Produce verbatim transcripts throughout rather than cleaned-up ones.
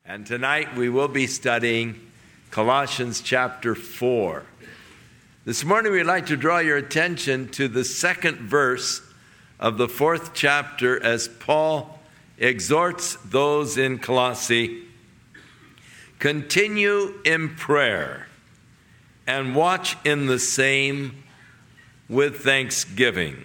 And tonight we will be studying Colossians chapter four. This morning we'd like to draw your attention to the second verse of the fourth chapter as Paul exhorts those in Colossae, continue in prayer and watch in the same with thanksgiving.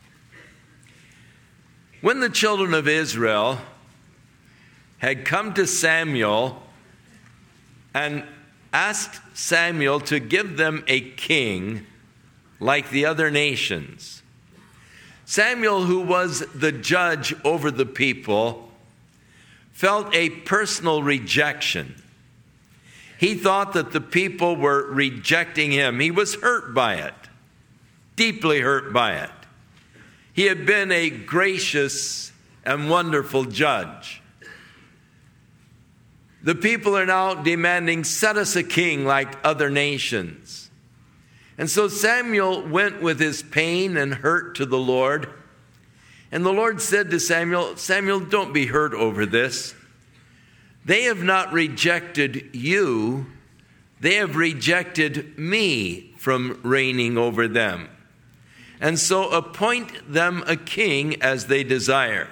When the children of Israel had come to Samuel and asked Samuel to give them a king like the other nations, Samuel, who was the judge over the people, felt a personal rejection. He thought that the people were rejecting him. He was hurt by it, deeply hurt by it. He had been a gracious and wonderful judge. The people are now demanding, set us a king like other nations. And so Samuel went with his pain and hurt to the Lord. And the Lord said to Samuel, Samuel, don't be hurt over this. They have not rejected you. They have rejected me from reigning over them. And so appoint them a king as they desire.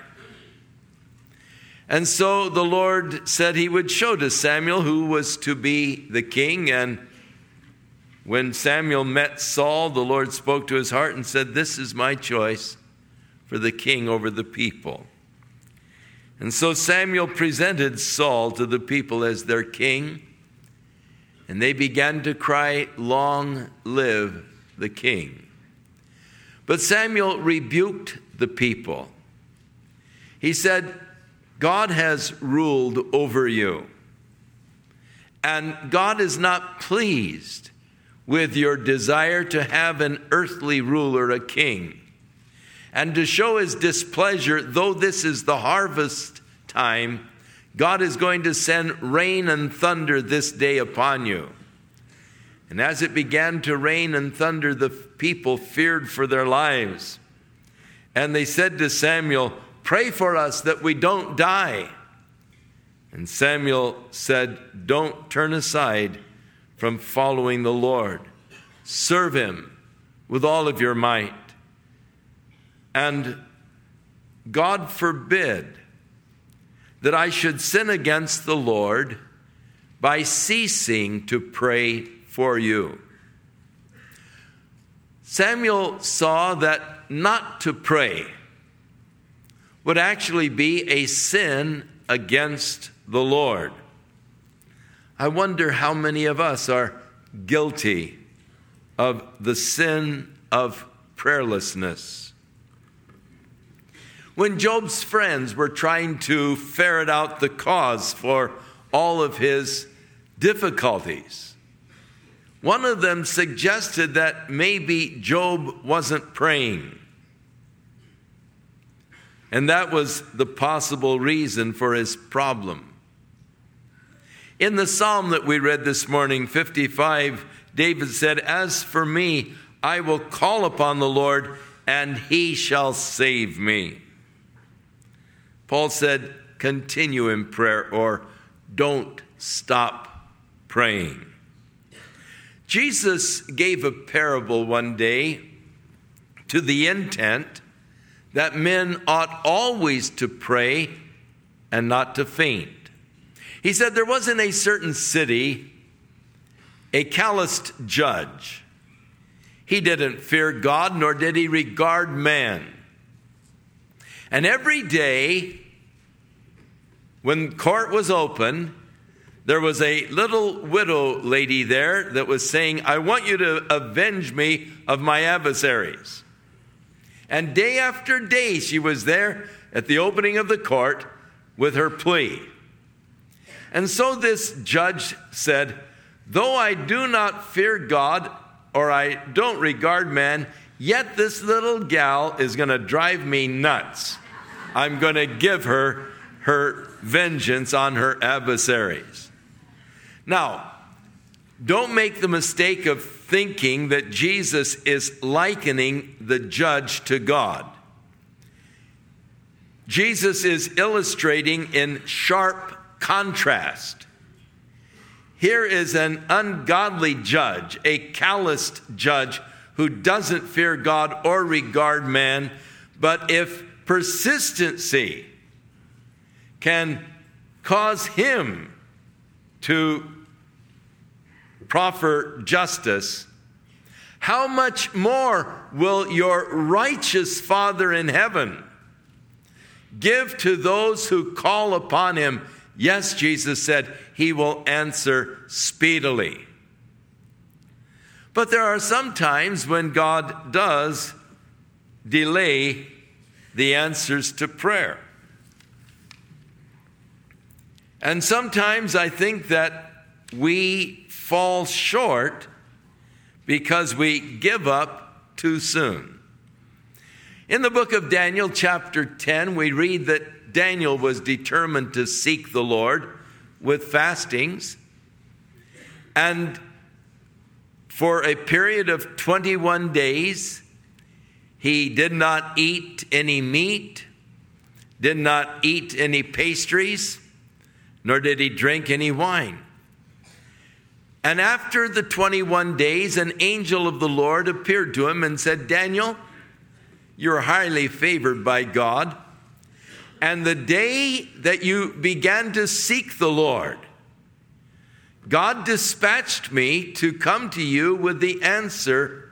And so the Lord said he would show to Samuel who was to be the king. And when Samuel met Saul, the Lord spoke to his heart and said, this is my choice for the king over the people. And so Samuel presented Saul to the people as their king. And they began to cry, long live the king. But Samuel rebuked the people. He said, God has ruled over you, and God is not pleased with your desire to have an earthly ruler, a king. And to show his displeasure, though this is the harvest time, God is going to send rain and thunder this day upon you. And as it began to rain and thunder, the people feared for their lives. And they said to Samuel, pray for us that we don't die. And Samuel said, don't turn aside from following the Lord. Serve him with all of your might. And God forbid that I should sin against the Lord by ceasing to pray for you. Samuel saw that not to pray would actually be a sin against the Lord. I wonder how many of us are guilty of the sin of prayerlessness. When Job's friends were trying to ferret out the cause for all of his difficulties, one of them suggested that maybe Job wasn't praying. And that was the possible reason for his problem. In the psalm that we read this morning, fifty-five, David said, as for me, I will call upon the Lord, and he shall save me. Paul said, continue in prayer, or don't stop praying. Jesus gave a parable one day to the intent that men ought always to pray and not to faint. He said there was in a certain city a calloused judge. He didn't fear God, nor did he regard man. And every day when court was open, there was a little widow lady there that was saying, I want you to avenge me of my adversaries. And day after day, she was there at the opening of the court with her plea. And so this judge said, though I do not fear God, or I don't regard man, yet this little gal is going to drive me nuts. I'm going to give her her vengeance on her adversaries. Now, don't make the mistake of thinking that Jesus is likening the judge to God. Jesus is illustrating in sharp contrast. Here is an ungodly judge, a calloused judge who doesn't fear God or regard man, but if persistency can cause him to proffer justice, how much more will your righteous Father in heaven give to those who call upon him? Yes, Jesus said, he will answer speedily. But there are some times when God does delay the answers to prayer. And sometimes I think that we fall short because we give up too soon. In the book of Daniel, chapter ten, we read that Daniel was determined to seek the Lord with fastings. And for a period of twenty-one days, he did not eat any meat, did not eat any pastries, nor did he drink any wine. And after the twenty-one days, an angel of the Lord appeared to him and said, Daniel, you're highly favored by God. And the day that you began to seek the Lord, God dispatched me to come to you with the answer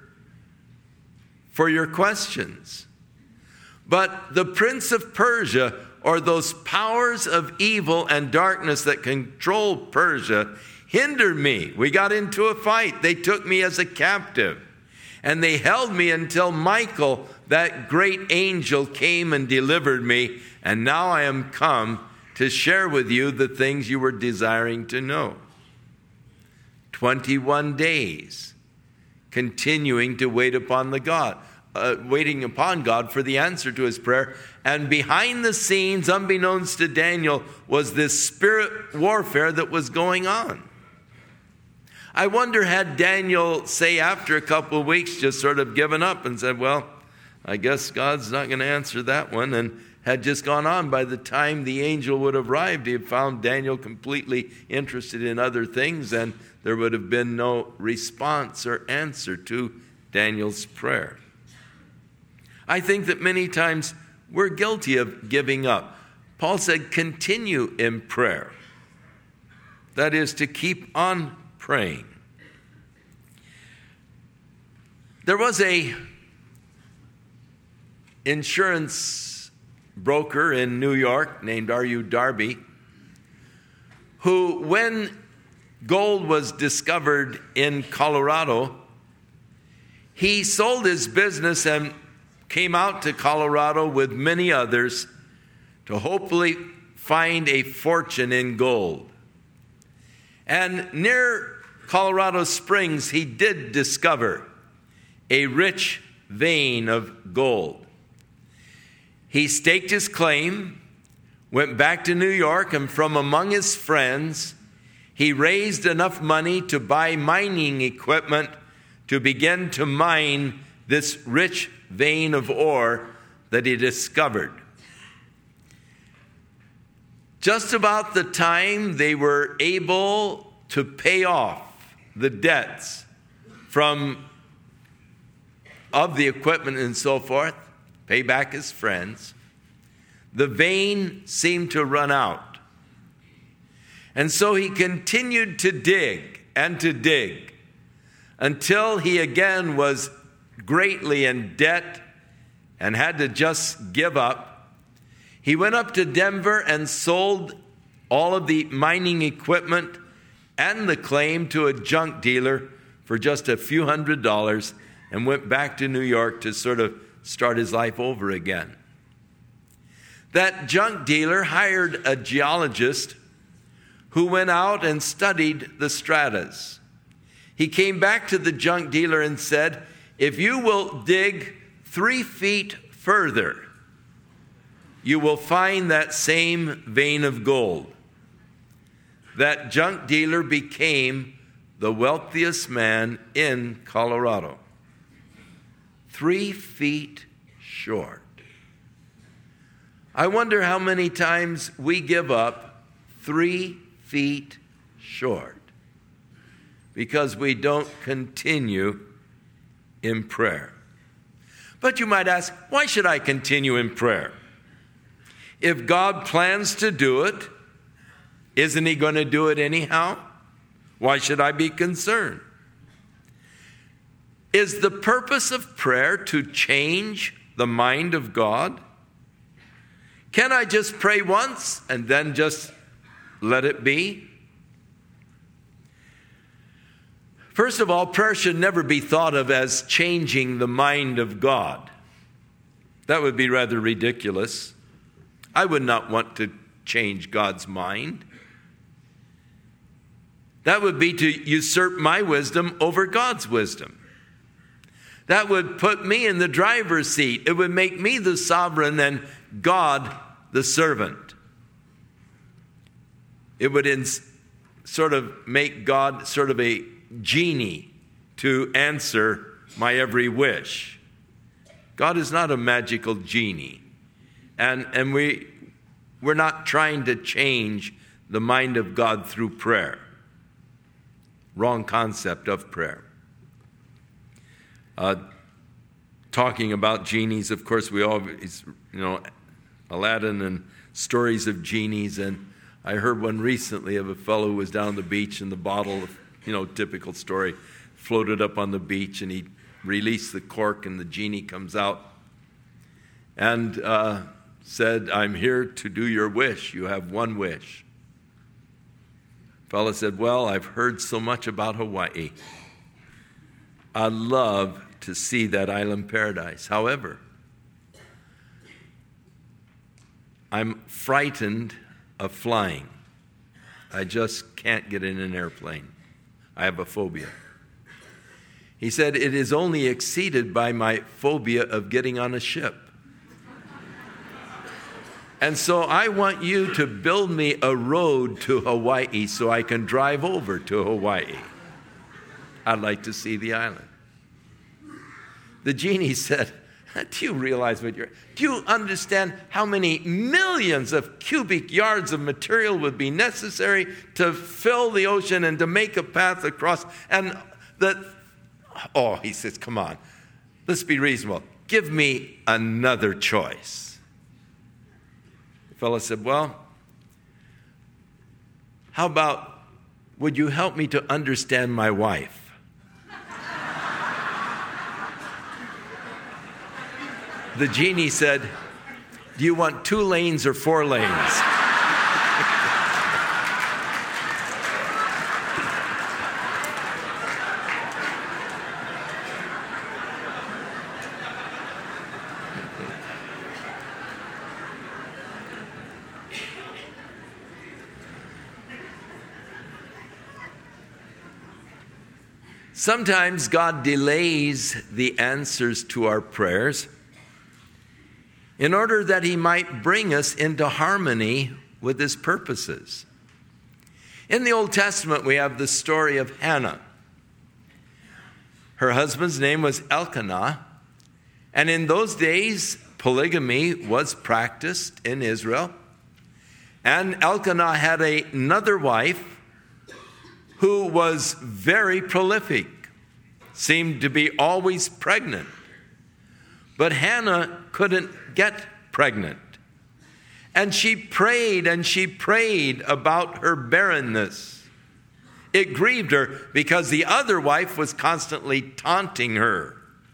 for your questions. But the prince of Persia, or those powers of evil and darkness that control Persia, hindered me. We got into a fight. They took me as a captive. And they held me until Michael, that great angel, came and delivered me. And now I am come to share with you the things you were desiring to know. twenty-one days, continuing to wait upon the God, uh, waiting upon God for the answer to his prayer. And behind the scenes, unbeknownst to Daniel, was this spirit warfare that was going on. I wonder, had Daniel, say after a couple of weeks, just sort of given up and said, well, I guess God's not going to answer that one, and had just gone on. By the time the angel would have arrived, he had found Daniel completely interested in other things, and there would have been no response or answer to Daniel's prayer. I think that many times we're guilty of giving up. Paul said, continue in prayer. That is, to keep on praying. There was a insurance broker in New York named R U Darby, who, when gold was discovered in Colorado, he sold his business and came out to Colorado with many others to hopefully find a fortune in gold. And near Colorado Springs, he did discover a rich vein of gold. He staked his claim, went back to New York, and from among his friends, he raised enough money to buy mining equipment to begin to mine this rich vein of ore that he discovered. Just about the time they were able to pay off the debts from of the equipment and so forth, pay back his friends, the vein seemed to run out. And so he continued to dig and to dig until he again was greatly in debt and had to just give up. He went up to Denver and sold all of the mining equipment and the claim to a junk dealer for just a few hundred dollars, and went back to New York to sort of start his life over again. That junk dealer hired a geologist who went out and studied the stratas. He came back to the junk dealer and said, if you will dig three feet further, you will find that same vein of gold. That junk dealer became the wealthiest man in Colorado. Three feet short. I wonder how many times we give up three feet short because we don't continue in prayer. But you might ask, why should I continue in prayer? If God plans to do it, isn't he going to do it anyhow? Why should I be concerned? Is the purpose of prayer to change the mind of God? Can I just pray once and then just let it be? First of all, prayer should never be thought of as changing the mind of God. That would be rather ridiculous. I would not want to change God's mind. That would be to usurp my wisdom over God's wisdom. That would put me in the driver's seat. It would make me the sovereign and God the servant. It would ins- sort of make God sort of a genie to answer my every wish. God is not a magical genie. And, and we, we're not trying to change the mind of God through prayer. Wrong concept of prayer. Uh, talking about genies, of course, we always, you know, Aladdin and stories of genies. And I heard one recently of a fellow who was down the beach and the bottle of, you know, typical story, floated up on the beach and he released the cork and the genie comes out and uh, said, "I'm here to do your wish. You have one wish." The fellow said, "Well, I've heard so much about Hawaii. I'd love to see that island paradise. However, I'm frightened of flying. I just can't get in an airplane. I have a phobia." He said, "It is only exceeded by my phobia of getting on a ship. And so I want you to build me a road to Hawaii so I can drive over to Hawaii. I'd like to see the island." The genie said, "Do you realize what you're, do you understand how many millions of cubic yards of material would be necessary to fill the ocean and to make a path across? And that, oh," he says, "come on, let's be reasonable. Give me another choice." The fellow said, "Well, how about, would you help me to understand my wife?" The genie said, "Do you want two lanes or four lanes?" Sometimes God delays the answers to our prayers in order that he might bring us into harmony with his purposes. In the Old Testament, we have the story of Hannah. Her husband's name was Elkanah, and in those days, polygamy was practiced in Israel. And Elkanah had a, another wife who was very prolific, seemed to be always pregnant. But Hannah couldn't get pregnant. And she prayed and she prayed about her barrenness. It grieved her because the other wife was constantly taunting her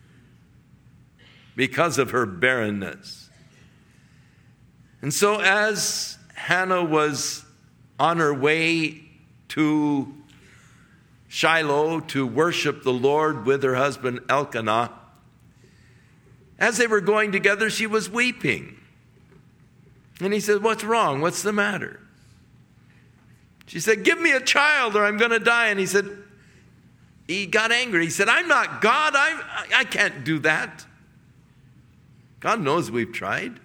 because of her barrenness. And so as Hannah was on her way to Shiloh to worship the Lord with her husband Elkanah, as they were going together, she was weeping. And he said, "What's wrong? What's the matter?" She said, "Give me a child or I'm going to die." And he said, he got angry. He said, "I'm not God. I'm, I can't do that." God knows we've tried.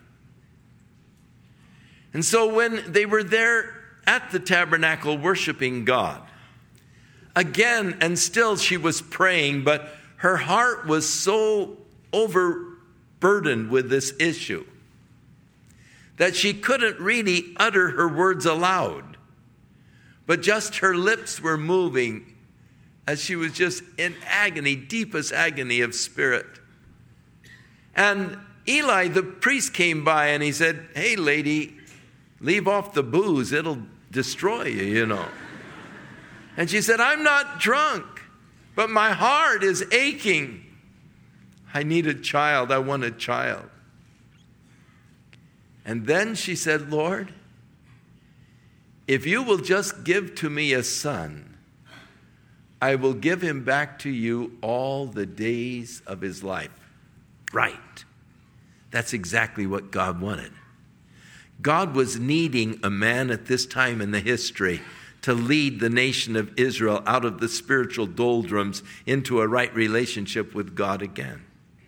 And so when they were there at the tabernacle worshiping God, again and still she was praying, but her heart was so overburdened with this issue that she couldn't really utter her words aloud. but just her lips were moving as she was just in agony, deepest agony of spirit. And Eli, the priest, came by and he said, "Hey, lady, leave off the booze. It'll destroy you, you know." And she said, "I'm not drunk, but my heart is aching. I need a child. I want a child." And then she said, "Lord, if you will just give to me a son, I will give him back to you all the days of his life." Right. That's exactly what God wanted. God was needing a man at this time in the history to lead the nation of Israel out of the spiritual doldrums into a right relationship with God again.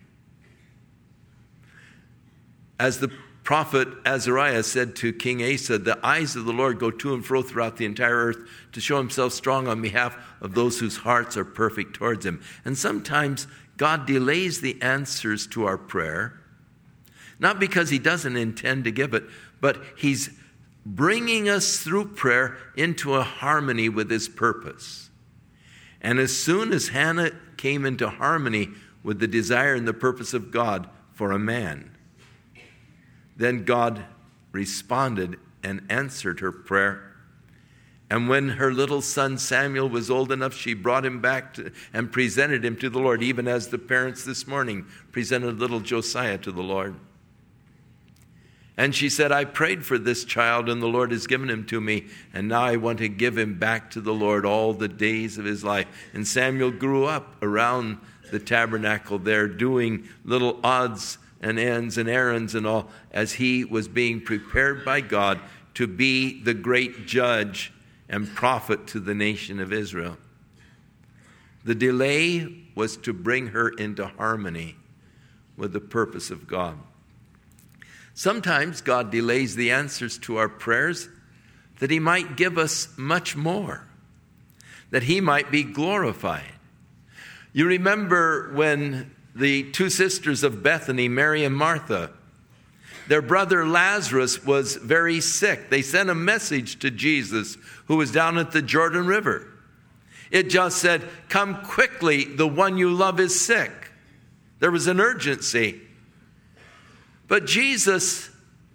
As the prophet Azariah said to King Asa, "The eyes of the Lord go to and fro throughout the entire earth to show himself strong on behalf of those whose hearts are perfect towards him." And sometimes God delays the answers to our prayer, not because he doesn't intend to give it, but he's bringing us through prayer into a harmony with his purpose. And as soon as Hannah came into harmony with the desire and the purpose of God for a man, then God responded and answered her prayer. And when her little son Samuel was old enough, she brought him back to, and presented him to the Lord, even as the parents this morning presented little Josiah to the Lord. And she said, "I prayed for this child, and the Lord has given him to me, and now I want to give him back to the Lord all the days of his life." And Samuel grew up around the tabernacle there, doing little odds and ends and errands and all, as he was being prepared by God to be the great judge and prophet to the nation of Israel. The delay was to bring her into harmony with the purpose of God. Sometimes God delays the answers to our prayers that he might give us much more, that he might be glorified. You remember when the two sisters of Bethany, Mary and Martha, their brother Lazarus was very sick. They sent a message to Jesus, who was down at the Jordan River. It just said, "Come quickly, the one you love is sick." There was an urgency. But Jesus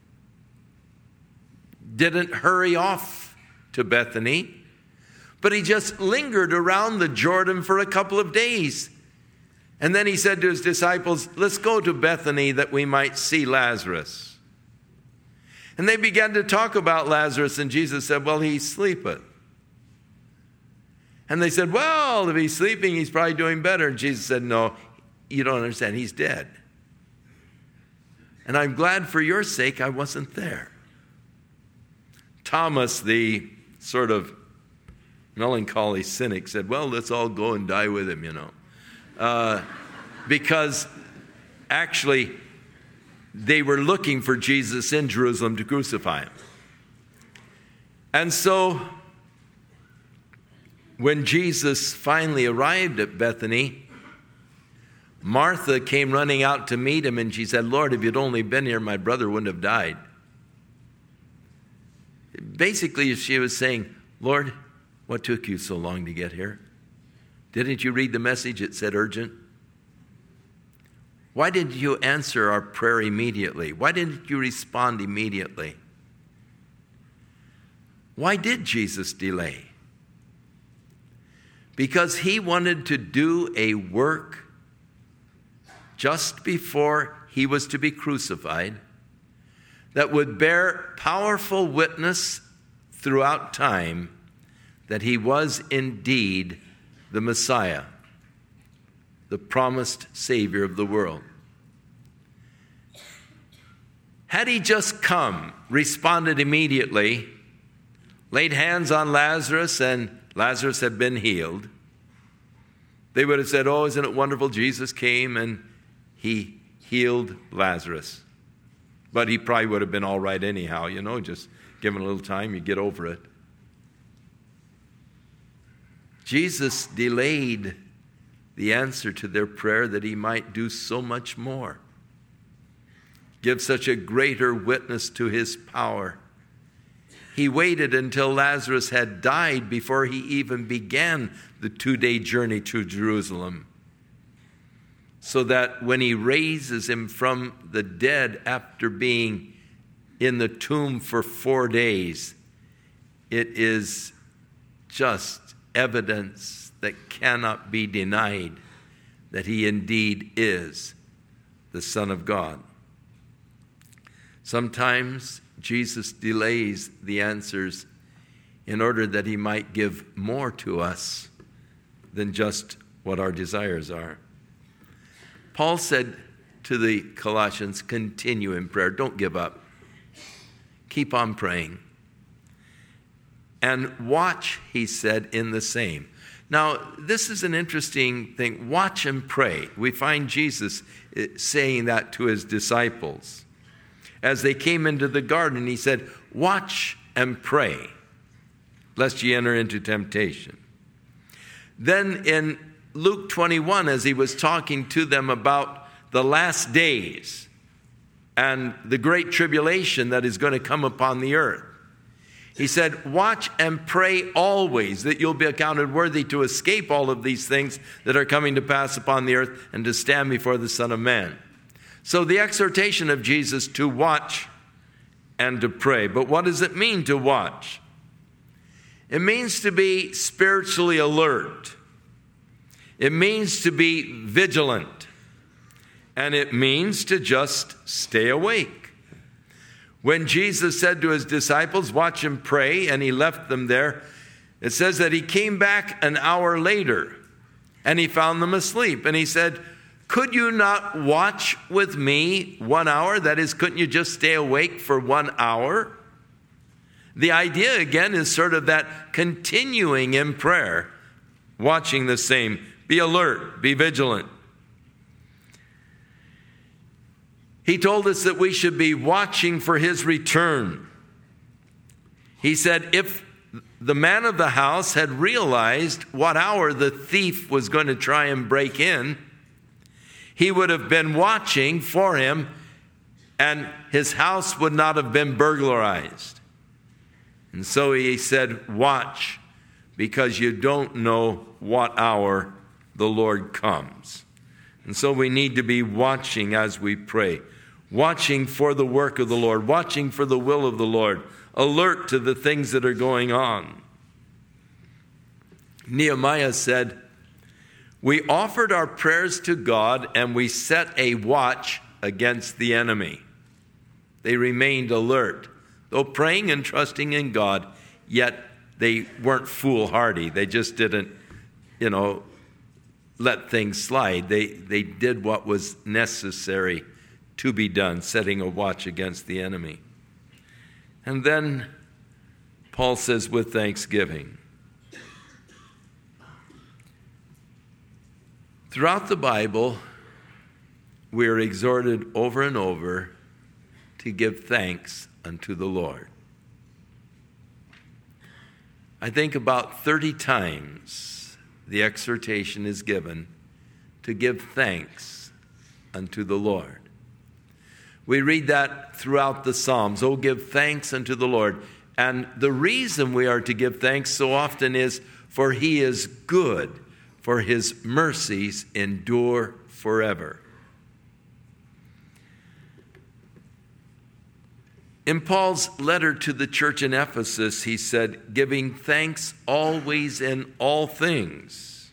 didn't hurry off to Bethany, but he just lingered around the Jordan for a couple of days. And then he said to his disciples, "Let's go to Bethany that we might see Lazarus." And they began to talk about Lazarus, and Jesus said, "Well, he sleepeth." And they said, "Well, if he's sleeping, he's probably doing better." And Jesus said, "No, you don't understand. He's dead. And I'm glad for your sake I wasn't there." Thomas, the sort of melancholy cynic, said, "Well, let's all go and die with him, you know." Uh, because actually they were looking for Jesus in Jerusalem to crucify him. And so when Jesus finally arrived at Bethany, Martha came running out to meet him, and she said, "Lord, if you'd only been here, my brother wouldn't have died." Basically, she was saying, "Lord, what took you so long to get here? Didn't you read the message? It said urgent. Why didn't you answer our prayer immediately? Why didn't you respond immediately?" Why did Jesus delay? Because he wanted to do a work just before he was to be crucified that would bear powerful witness throughout time that he was indeed the Messiah, the promised Savior of the world. Had he just come, responded immediately, laid hands on Lazarus, and Lazarus had been healed, they would have said, "Oh, isn't it wonderful? Jesus came and he healed Lazarus." But he probably would have been all right anyhow, you know, just give him a little time, you get over it. Jesus delayed the answer to their prayer that he might do so much more, give such a greater witness to his power. He waited until Lazarus had died before he even began the two-day journey to Jerusalem, so that when he raises him from the dead after being in the tomb for four days, it is just evidence that cannot be denied that he indeed is the Son of God. Sometimes Jesus delays the answers in order that he might give more to us than just what our desires are. Paul said to the Colossians, continue in prayer. Don't give up. Keep on praying. And watch, he said, in the same. Now, this is an interesting thing. Watch and pray. We find Jesus saying that to his disciples. As they came into the garden, he said, watch and pray, lest ye enter into temptation. Then in Luke twenty-one, as he was talking to them about the last days and the great tribulation that is going to come upon the earth, he said, watch and pray always that you'll be accounted worthy to escape all of these things that are coming to pass upon the earth and to stand before the Son of Man. So the exhortation of Jesus to watch and to pray. But what does it mean to watch? It means to be spiritually alert. It means to be vigilant. And it means to just stay awake. When Jesus said to his disciples, watch and pray, and he left them there, it says that he came back an hour later and he found them asleep. And he said, could you not watch with me one hour? That is, couldn't you just stay awake for one hour? The idea, again, is sort of that continuing in prayer, watching the same. Be alert, be vigilant. He told us that we should be watching for his return. He said if the man of the house had realized what hour the thief was going to try and break in, he would have been watching for him, and his house would not have been burglarized. And so he said, watch, because you don't know what hour the Lord comes. And so we need to be watching as we pray, watching for the work of the Lord, watching for the will of the Lord, alert to the things that are going on. Nehemiah said, we offered our prayers to God and we set a watch against the enemy. They remained alert, though praying and trusting in God, yet they weren't foolhardy. They just didn't, you know, let things slide. They, they did what was necessary to be done, setting a watch against the enemy. And then Paul says, with thanksgiving. Throughout the Bible, we are exhorted over and over to give thanks unto the Lord. I think about thirty times the exhortation is given to give thanks unto the Lord. We read that throughout the Psalms. Oh, give thanks unto the Lord. And the reason we are to give thanks so often is for he is good, for his mercies endure forever. In Paul's letter to the church in Ephesus, he said, giving thanks always in all things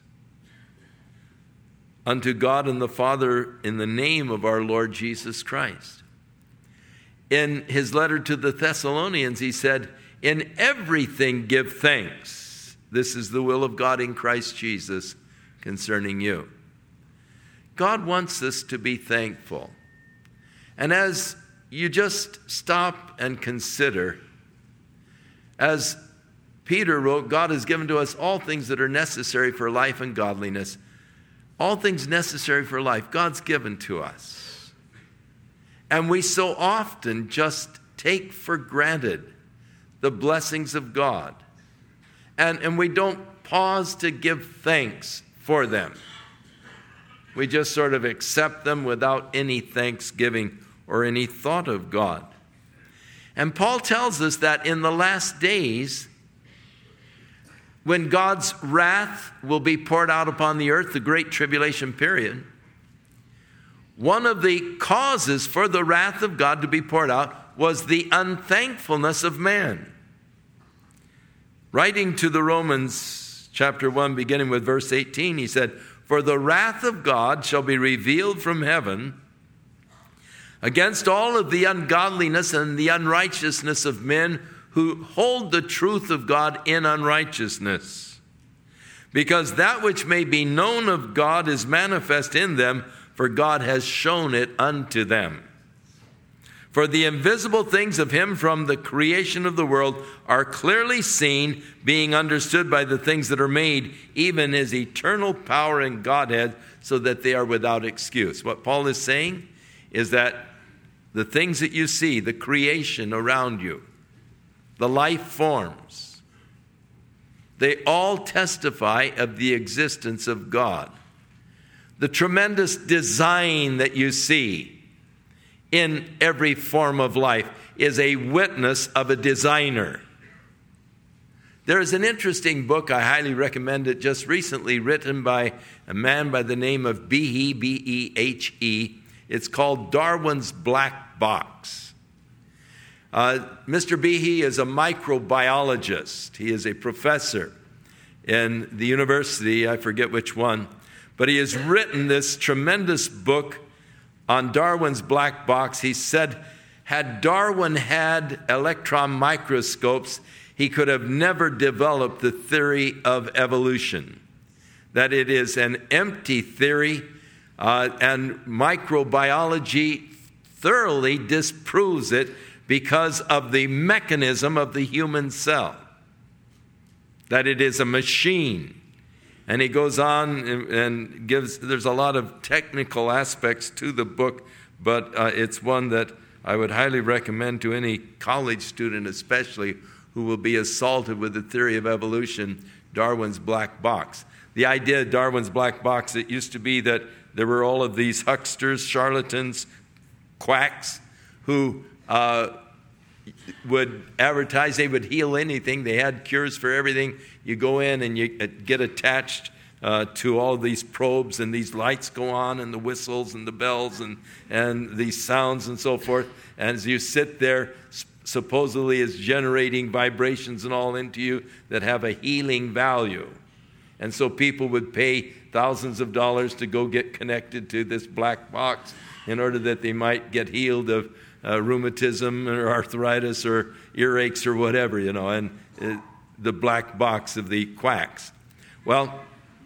unto God and the Father in the name of our Lord Jesus Christ. In his letter to the Thessalonians, he said, in everything give thanks. This is the will of God in Christ Jesus concerning you. God wants us to be thankful. And as you just stop and consider, as Peter wrote, God has given to us all things that are necessary for life and godliness. All things necessary for life, God's given to us. And we so often just take for granted the blessings of God. And, and we don't pause to give thanks for them. We just sort of accept them without any thanksgiving or any thought of God. And Paul tells us that in the last days, when God's wrath will be poured out upon the earth, the great tribulation period, one of the causes for the wrath of God to be poured out was the unthankfulness of man. Writing to the Romans chapter one, beginning with verse eighteen, he said, "For the wrath of God shall be revealed from heaven against all of the ungodliness and the unrighteousness of men who hold the truth of God in unrighteousness. Because that which may be known of God is manifest in them, for God has shown it unto them. For the invisible things of him from the creation of the world are clearly seen, being understood by the things that are made, even his eternal power and Godhead, so that they are without excuse." What Paul is saying is that the things that you see, the creation around you, the life forms, they all testify of the existence of God. The tremendous design that you see in every form of life is a witness of a designer. There is an interesting book, I highly recommend it, just recently written by a man by the name of Behe, B E H E. It's called Darwin's Black Box. Uh, Mister Behe is a microbiologist. He is a professor in the university, I forget which one, but he has written this tremendous book on Darwin's black box. He said, had Darwin had electron microscopes, he could have never developed the theory of evolution. That it is an empty theory, uh, and microbiology thoroughly disproves it because of the mechanism of the human cell. That it is a machine. And he goes on and gives, there's a lot of technical aspects to the book, but uh, it's one that I would highly recommend to any college student especially who will be assaulted with the theory of evolution, Darwin's Black Box. The idea of Darwin's Black Box, it used to be that there were all of these hucksters, charlatans, quacks, who uh, would advertise they would heal anything. They had cures for everything. You go in and you get attached uh, to all these probes, and these lights go on, and the whistles and the bells and, and these sounds and so forth. And as you sit there, supposedly is generating vibrations and all into you that have a healing value. And so people would pay thousands of dollars to go get connected to this black box in order that they might get healed of uh, rheumatism or arthritis or earaches or whatever, you know, and uh, the black box of the quacks. Well,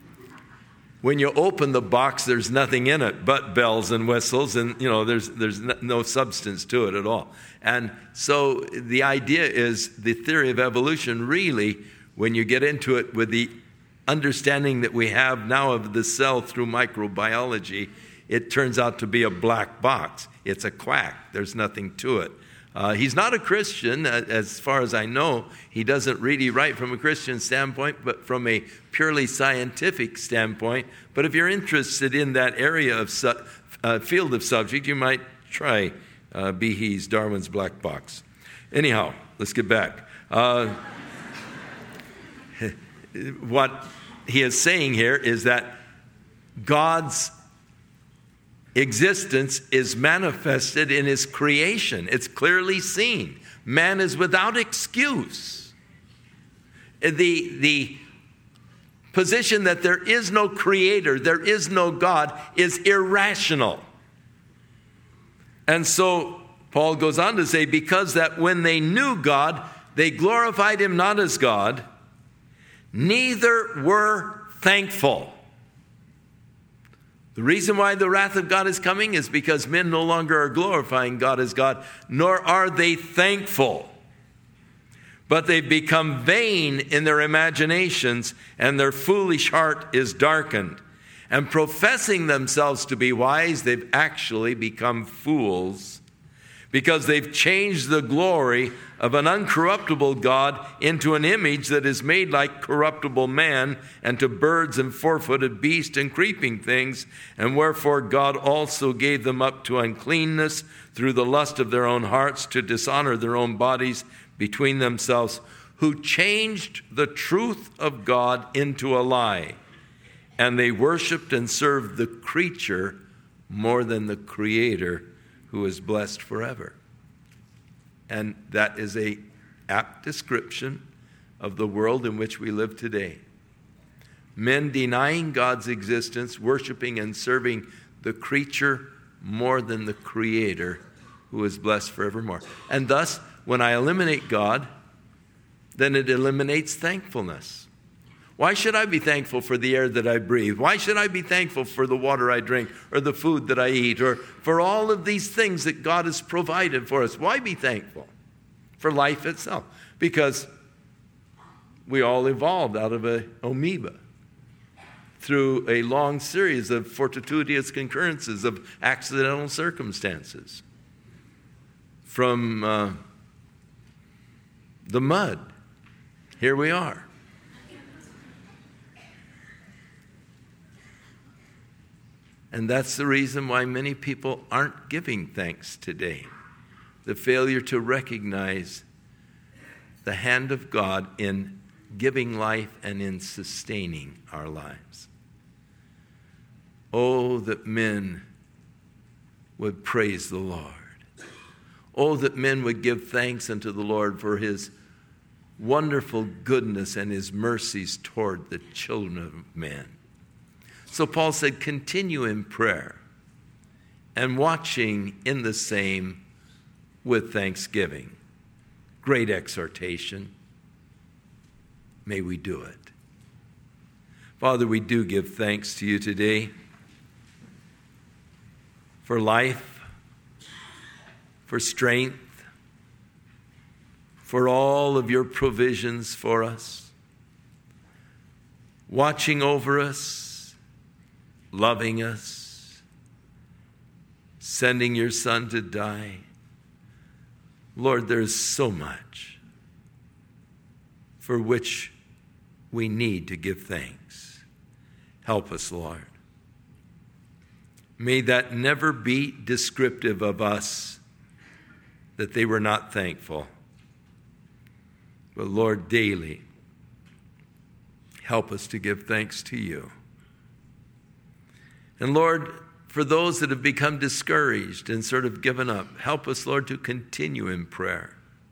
when you open the box, there's nothing in it but bells and whistles, and, you know, there's there's no substance to it at all. And so the idea is the theory of evolution really, when you get into it with the understanding that we have now of the cell through microbiology, it turns out to be a black box. It's a quack. There's nothing to it. Uh, he's not a Christian, as far as I know. He doesn't really write from a Christian standpoint, but from a purely scientific standpoint. But if you're interested in that area of su- uh, field of subject, you might try uh, Behe's Darwin's Black Box. Anyhow, let's get back. Uh, what he is saying here is that God's existence is manifested in his creation. It's clearly seen. Man is without excuse. The, the position that there is no creator, there is no God, is irrational. And so Paul goes on to say, because that when they knew God, they glorified him not as God, neither were thankful. The reason why the wrath of God is coming is because men no longer are glorifying God as God, nor are they thankful. But they've become vain in their imaginations, and their foolish heart is darkened. And professing themselves to be wise, they've actually become fools. because they've changed the glory of an uncorruptible God into an image that is made like corruptible man, and to birds and four-footed beasts and creeping things, and wherefore God also gave them up to uncleanness through the lust of their own hearts, to dishonor their own bodies between themselves, who changed the truth of God into a lie, and they worshiped and served the creature more than the Creator, who is blessed forever. And that is a apt description of the world in which we live today. Men denying God's existence, worshiping and serving the creature more than the Creator, who is blessed forevermore. And thus, when I eliminate God, then it eliminates thankfulness. Why should I be thankful for the air that I breathe? Why should I be thankful for the water I drink, or the food that I eat, or for all of these things that God has provided for us? Why be thankful for life itself? Because we all evolved out of an amoeba through a long series of fortuitous concurrences of accidental circumstances. From uh, the mud, here we are. And that's the reason why many people aren't giving thanks today. The failure to recognize the hand of God in giving life and in sustaining our lives. Oh, that men would praise the Lord. Oh, that men would give thanks unto the Lord for his wonderful goodness and his mercies toward the children of men. So Paul said, continue in prayer and watching in the same with thanksgiving. Great exhortation. May we do it. Father, we do give thanks to you today for life, for strength, for all of your provisions for us, watching over us, loving us, sending your Son to die. Lord, there's so much for which we need to give thanks. Help us, Lord. May that never be descriptive of us that they were not thankful. But Lord, daily, help us to give thanks to you. And Lord, for those that have become discouraged and sort of given up, help us, Lord, to continue in prayer.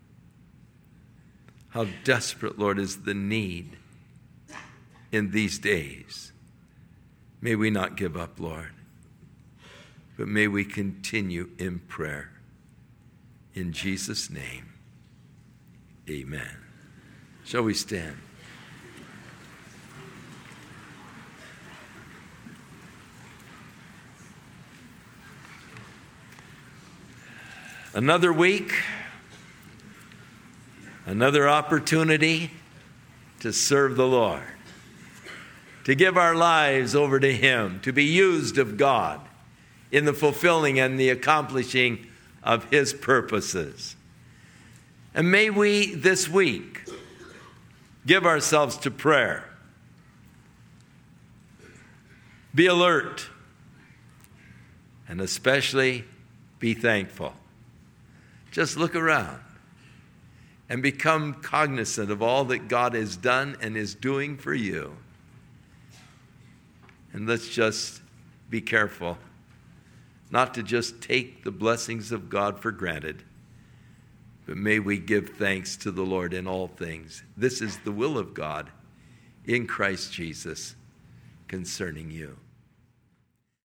How desperate, Lord, is the need in these days. May we not give up, Lord, but may we continue in prayer. In Jesus' name, amen. Shall we stand? Another week, another opportunity to serve the Lord, to give our lives over to Him, to be used of God in the fulfilling and the accomplishing of His purposes. And may we this week give ourselves to prayer. Be alert, and especially be thankful. Just look around and become cognizant of all that God has done and is doing for you. And let's just be careful not to just take the blessings of God for granted, but may we give thanks to the Lord in all things. This is the will of God in Christ Jesus concerning you.